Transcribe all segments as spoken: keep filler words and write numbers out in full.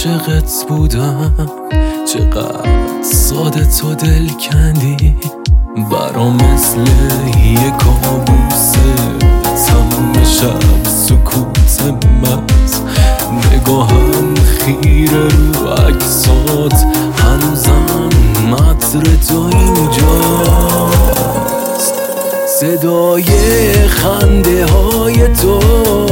عاشقت بودم، چقدر ساده تو دل کندی. برام مثل یه کابوسه تموم شب سکوت مغز. نگاهم خیره رو عکسات، هنوزم مطر تو اینجاست. صدای خنده های تو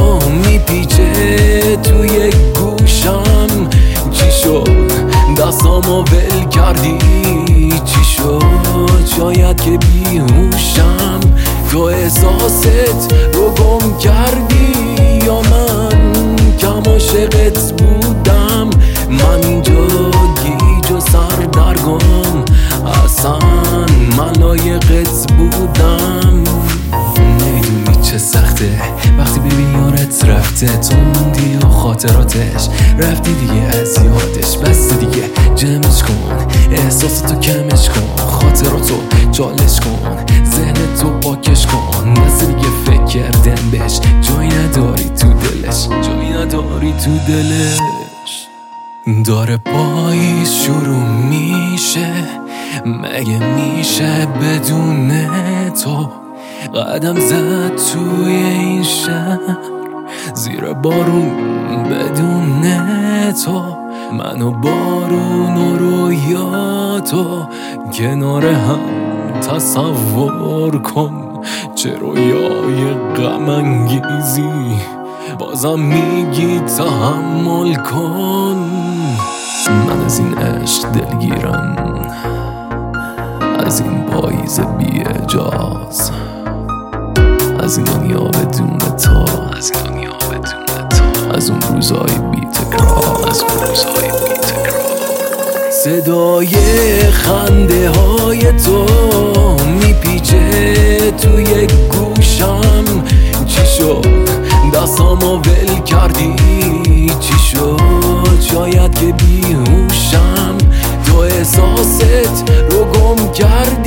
میپیچه توی گوشم. چی شد دستامو ول کردی؟ چی شد شاید که بیهوشم؟ تو احساست رو گم کردی یا من کم عاشقت بودم؟ من اینجا گیج و سردرگم، اصلا من لایقت بودم. نمیدونی چه سخته وقتی ببین یارت رفته، تو موندی و خاطراتش رفتی دیگه از یادش. بس دیگه جمعش کن، احساس تو کمش کن، خاطراتو جالش کن، ذهن تو پاکش کن. بس دیگه فکر کردن بهش جایی نداری تو دلش، جایی نداری تو دلش. داره پاییز شروع میشه، مگه میشه بدون تو؟ قدم زد توی این شهر زیر بارون بدون تو. من و بارون و رویاتو کنار هم تصور کن. چه رویای غم انگیزی بازم میگی تحمل کن. من از این عشق دلگیرم، از این پاییز بی اجاز، از این دنیا بدون تو، از این دنیا بدون تو، از اون روزای بی تکرار، از اون روزای بی تکرار. صدای خنده های تو میپیچه توی گوشم. چی شد دستامو ول کردی؟ چی شد شاید که بیهوشم؟ تو احساست رو گم کردی